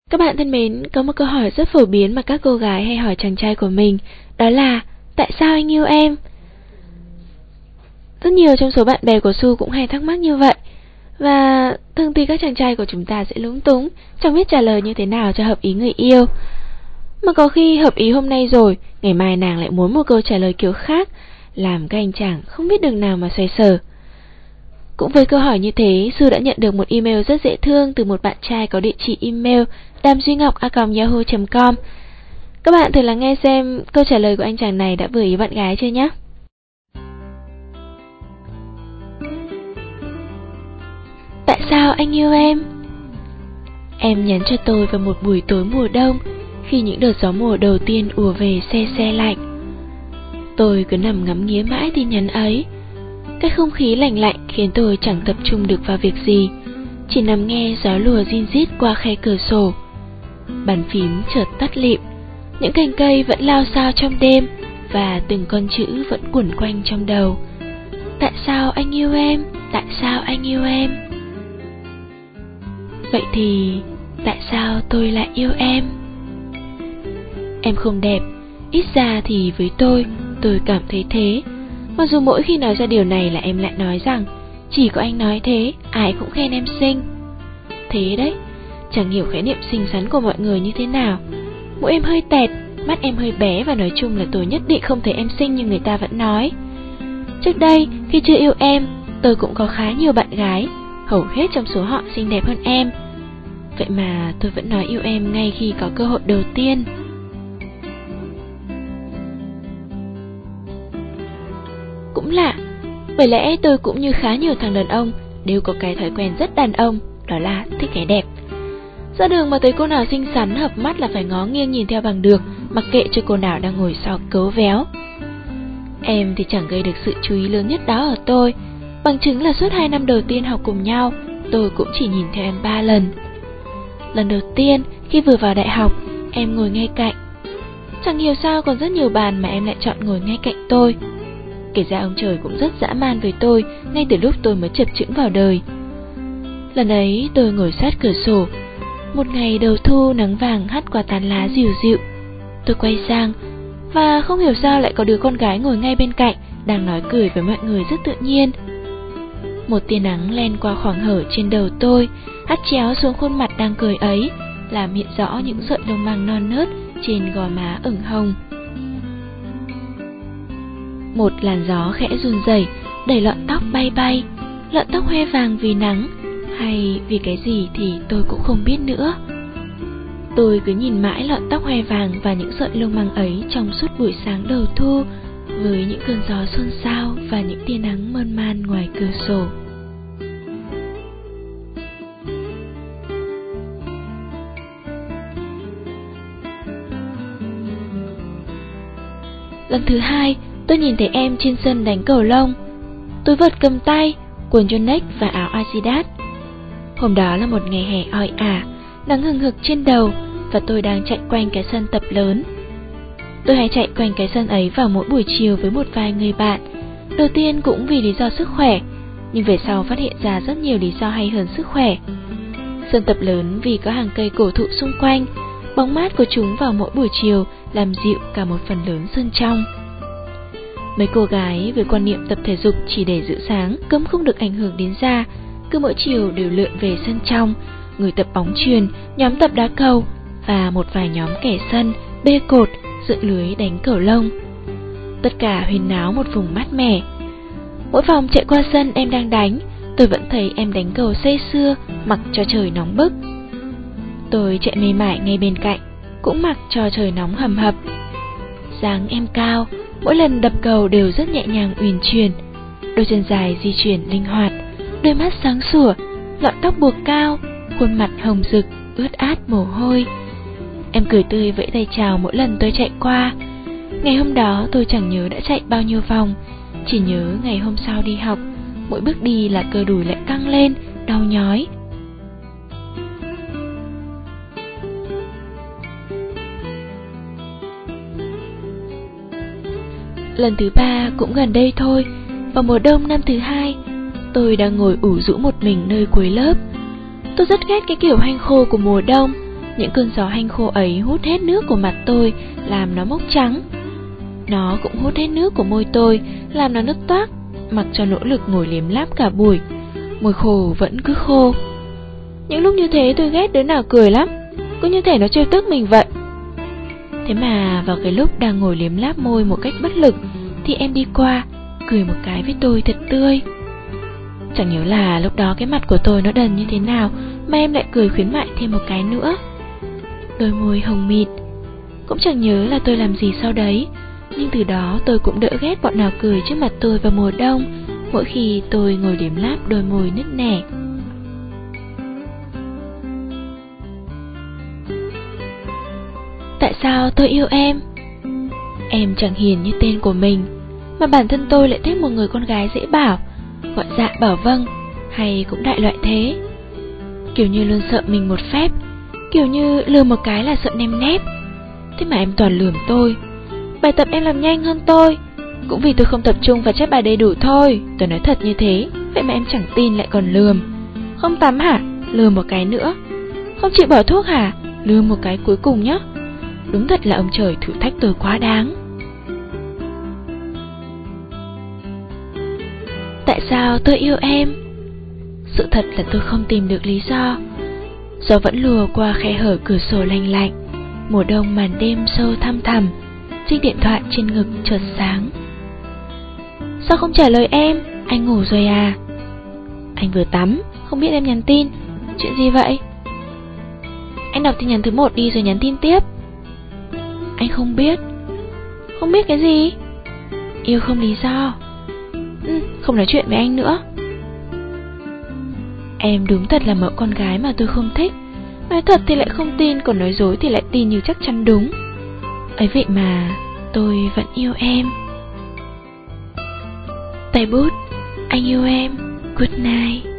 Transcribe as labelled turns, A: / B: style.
A: Các bạn thân mến, có một câu hỏi rất phổ biến mà các cô gái hay hỏi chàng trai của mình, đó là tại sao anh yêu em? Rất nhiều trong số bạn bè của Su cũng hay thắc mắc như vậy. Và thường thì các chàng trai của chúng ta sẽ lúng túng, chẳng biết trả lời như thế nào cho hợp ý người yêu. Mà có khi hợp ý hôm nay rồi, ngày mai nàng lại muốn một câu trả lời kiểu khác, làm các anh chàng không biết đường nào mà xoay sở. Cũng với câu hỏi như thế, Su đã nhận được một email rất dễ thương từ một bạn trai có địa chỉ email damduy ngọc@yahoo.com. Các bạn thử lắng nghe xem câu trả lời của anh chàng này đã vừa ý bạn gái chưa nhé. Tại sao anh yêu em? Em nhắn cho tôi vào một buổi tối mùa đông, khi những đợt gió mùa đầu tiên ùa về se se lạnh. Tôi cứ nằm ngắm nghía mãi tin nhắn ấy. Cái không khí lạnh lạnh khiến tôi chẳng tập trung được vào việc gì, chỉ nằm nghe gió lùa rin rít qua khe cửa sổ. Bàn phím chợt tắt lịm, những cành cây vẫn lao xao trong đêm, và từng con chữ vẫn quẩn quanh trong đầu. Tại sao anh yêu em? Tại sao anh yêu em? Vậy thì tại sao tôi lại yêu em? Em không đẹp, ít ra thì với tôi cảm thấy thế. Mặc dù mỗi khi nói ra điều này là em lại nói rằng chỉ có anh nói thế, ai cũng khen em xinh. Thế đấy, chẳng hiểu khái niệm xinh xắn của mọi người như thế nào. Mũi em hơi tẹt, mắt em hơi bé, và nói chung là tôi nhất định không thấy em xinh như người ta vẫn nói. Trước đây, khi chưa yêu em, tôi cũng có khá nhiều bạn gái, hầu hết trong số họ xinh đẹp hơn em. Vậy mà tôi vẫn nói yêu em ngay khi có cơ hội đầu tiên. Cũng lạ, bởi lẽ tôi cũng như khá nhiều thằng đàn ông đều có cái thói quen rất đàn ông, đó là thích cái đẹp. Ra đường mà thấy cô nào xinh xắn hợp mắt là phải ngó nghiêng nhìn theo bằng được, mặc kệ cho cô nào đang ngồi sau cấu véo. Em thì chẳng gây được sự chú ý lớn nhất đó ở tôi, bằng chứng là suốt 2 năm đầu tiên học cùng nhau, tôi cũng chỉ nhìn theo em 3 lần. Lần đầu tiên, khi vừa vào đại học, em ngồi ngay cạnh. Chẳng hiểu sao còn rất nhiều bàn mà em lại chọn ngồi ngay cạnh tôi. Kể ra ông trời cũng rất dã man với tôi, ngay từ lúc tôi mới chập chững vào đời. Lần ấy tôi ngồi sát cửa sổ. Một ngày đầu thu, nắng vàng hắt qua tán lá dịu dịu. Tôi quay sang, và không hiểu sao lại có đứa con gái ngồi ngay bên cạnh, đang nói cười với mọi người rất tự nhiên. Một tia nắng len qua khoảng hở trên đầu tôi, hắt chéo xuống khuôn mặt đang cười ấy, làm hiện rõ những sợi lông măng non nớt trên gò má ửng hồng. Một làn gió khẽ run rẩy đẩy lọn tóc bay bay, lọn tóc hoe vàng vì nắng, hay vì cái gì thì tôi cũng không biết nữa. Tôi cứ nhìn mãi lọn tóc hoe vàng và những sợi lông măng ấy trong suốt buổi sáng đầu thu, với những cơn gió xôn xao và những tia nắng mơn man ngoài cửa sổ. Lần thứ hai, tôi nhìn thấy em trên sân đánh cầu lông. Túi vợt cầm tay, quần Yonex và áo Adidas. Hôm đó là một ngày hè oi ả, nắng hừng hực trên đầu, và tôi đang chạy quanh cái sân tập lớn. Tôi hay chạy quanh cái sân ấy vào mỗi buổi chiều với một vài người bạn. Đầu tiên cũng vì lý do sức khỏe, nhưng về sau phát hiện ra rất nhiều lý do hay hơn sức khỏe. Sân tập lớn vì có hàng cây cổ thụ xung quanh, bóng mát của chúng vào mỗi buổi chiều làm dịu cả một phần lớn sân trong. Mấy cô gái với quan niệm tập thể dục chỉ để giữ sáng, cấm không được ảnh hưởng đến da, cứ mỗi chiều đều lượn về sân trong, người tập bóng chuyền, nhóm tập đá cầu và một vài nhóm kẻ sân, bê cột, dựng lưới đánh cầu lông. Tất cả huyên náo một vùng mát mẻ. Mỗi vòng chạy qua sân em đang đánh, tôi vẫn thấy em đánh cầu say sưa, mặc cho trời nóng bức. Tôi chạy mê mải ngay bên cạnh, cũng mặc cho trời nóng hầm hập. Dáng em cao, mỗi lần đập cầu đều rất nhẹ nhàng uyển chuyển, đôi chân dài di chuyển linh hoạt, đôi mắt sáng sủa, lọn tóc buộc cao, khuôn mặt hồng rực, ướt át mồ hôi. Em cười tươi vẫy tay chào mỗi lần tôi chạy qua. Ngày hôm đó tôi chẳng nhớ đã chạy bao nhiêu vòng, chỉ nhớ ngày hôm sau đi học, mỗi bước đi là cơ đùi lại căng lên, đau nhói. Lần thứ 3 cũng gần đây thôi, vào mùa đông năm thứ 2, tôi đang ngồi ủ rũ một mình nơi cuối lớp. Tôi rất ghét cái kiểu hanh khô của mùa đông, Những cơn gió hanh khô ấy hút hết nước của mặt tôi, làm nó mốc trắng. Nó cũng hút hết nước của môi tôi, làm nó nứt toác, mặc cho nỗ lực ngồi liếm láp cả buổi. Môi khô vẫn cứ khô. Những lúc như thế tôi ghét đứa nào cười lắm, cứ như thể nó trêu tức mình vậy. Thế mà vào cái lúc đang ngồi liếm láp môi một cách bất lực thì em đi qua, cười một cái với tôi thật tươi. Chẳng nhớ là lúc đó cái mặt của tôi nó đần như thế nào mà em lại cười khuyến mại thêm một cái nữa. Đôi môi hồng mịt. Cũng chẳng nhớ là tôi làm gì sau đấy, nhưng từ đó tôi cũng đỡ ghét bọn nào cười trước mặt tôi vào mùa đông, mỗi khi tôi ngồi liếm láp đôi môi nứt nẻ. Tại sao tôi yêu em? Em chẳng hiền như tên của mình, mà bản thân tôi lại thích một người con gái dễ bảo, gọi dạ bảo vâng, hay cũng đại loại thế. Kiểu như luôn sợ mình một phép, kiểu như lừa một cái là sợ nem nép. Thế mà em toàn lườm tôi. Bài tập em làm nhanh hơn tôi, cũng vì tôi không tập trung và chép bài đầy đủ thôi. Tôi nói thật như thế, vậy mà em chẳng tin lại còn lườm. Không tắm hả? Lườm một cái nữa. Không chịu bỏ thuốc hả? Lườm một cái cuối cùng nhá. Đúng thật là ông trời thử thách tôi quá đáng. Tại sao tôi yêu em? Sự thật là tôi không tìm được lý do. Gió vẫn lùa qua khe hở cửa sổ lành lạnh. Mùa đông màn đêm sâu thăm thẳm. Chiếc điện thoại trên ngực chợt sáng. Sao không trả lời em? Anh ngủ rồi à? Anh vừa tắm, không biết em nhắn tin. Chuyện gì vậy? Anh đọc tin nhắn thứ 1 đi rồi nhắn tin tiếp. Anh không biết. Không biết cái gì? Yêu không lý do. Không nói chuyện với anh nữa. Em đúng thật là mẫu con gái mà tôi không thích. Nói thật thì lại không tin, còn nói dối thì lại tin như chắc chắn đúng. Ấy vậy mà tôi vẫn yêu em. Tay bút, anh yêu em. Good night.